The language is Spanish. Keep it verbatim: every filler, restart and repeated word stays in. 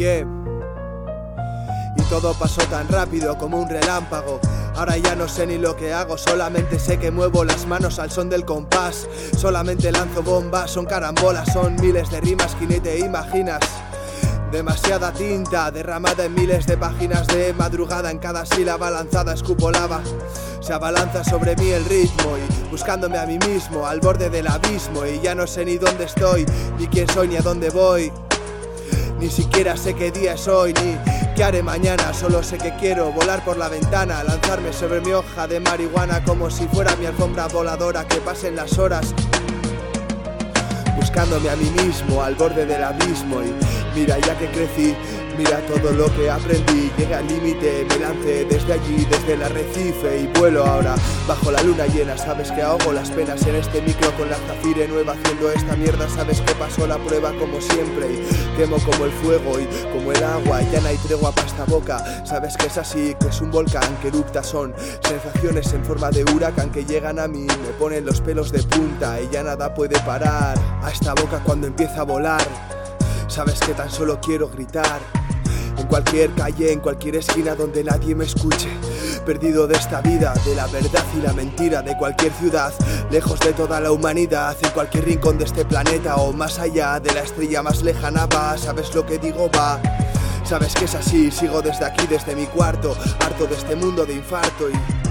Yeah. Y todo pasó tan rápido como un relámpago. Ahora ya no sé ni lo que hago, solamente sé que muevo las manos al son del compás. Solamente lanzo bombas, son carambolas, son miles de rimas que ni te imaginas. Demasiada tinta derramada en miles de páginas de madrugada. En cada sílaba lanzada escupo lava. Se abalanza sobre mí el ritmo y buscándome a mí mismo al borde del abismo. Y ya no sé ni dónde estoy, ni quién soy, ni a dónde voy. Ni siquiera sé qué día es hoy, ni qué haré mañana. Solo sé que quiero volar por la ventana, lanzarme sobre mi hoja de marihuana como si fuera mi alfombra voladora. Que pasen las horas buscándome a mí mismo al borde del abismo. Y mira ya que crecí, mira todo lo que aprendí. Llegué al límite, me lancé desde allí, desde el arrecife. Y vuelo ahora bajo la luna llena. Sabes que ahogo las penas en este micro con la zafire nueva haciendo esta mierda. Sabes que pasó la prueba como siempre y quemo como el fuego y como el agua. Ya no hay tregua para esta boca. Sabes que es así, que es un volcán que erupta. Son sensaciones en forma de huracán que llegan a mí, me ponen los pelos de punta y ya nada puede parar a esta boca cuando empieza a volar. Sabes que tan solo quiero gritar en cualquier calle, en cualquier esquina donde nadie me escuche. Perdido de esta vida, de la verdad y la mentira, de cualquier ciudad, lejos de toda la humanidad, en cualquier rincón de este planeta o más allá de la estrella más lejana va. Sabes lo que digo, va. Sabes que es así, sigo desde aquí, desde mi cuarto, harto de este mundo de infarto y